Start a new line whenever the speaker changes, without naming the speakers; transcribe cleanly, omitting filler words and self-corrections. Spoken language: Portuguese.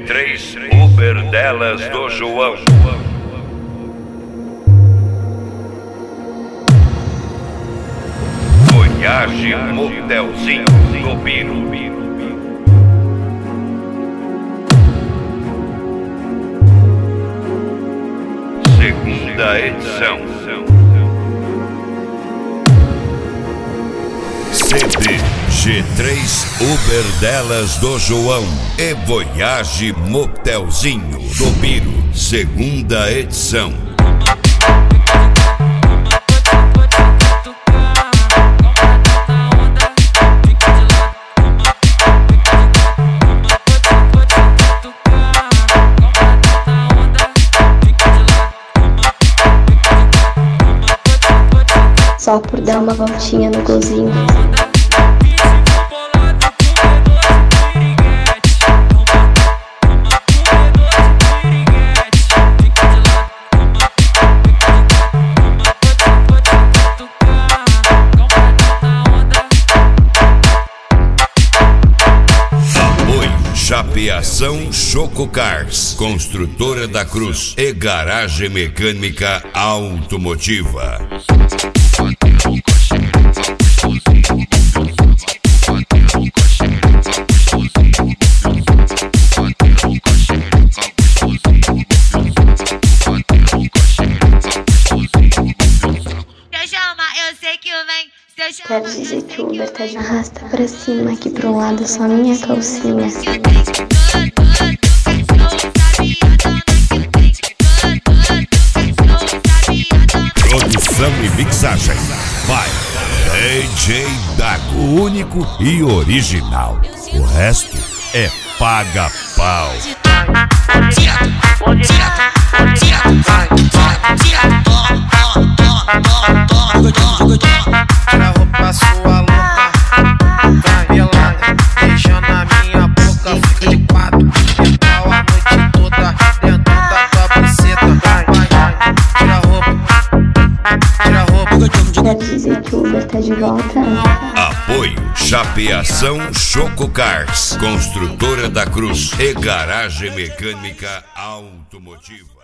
G3 Uber delas do João. Voyage Motelzinho do Biro. Segunda edição. CD G3 Uber delas do João e Voyage Motelzinho do Biro. Segunda edição.
Só por dar uma voltinha no golzinho.
Chapeação Choco Cars, Construtora da Cruz e Garagem Mecânica Automotiva.
Quero dizer que o Uber tá de arrasta pra cima, aqui pro lado só minha calcinha.
Produção e mixagem vai DJ Dago, único e original. O resto é paga-pau.
Tira a roupa sua louca, vai pelada, beija na minha boca, fica de quatro, de pau a noite toda, dentro da tua buceta, vai, tira a roupa,
Quero dizer que o Uber tá de volta.
Apoio Chapeação Choco Cars, Construtora da Cruz e Garagem Mecânica Automotiva.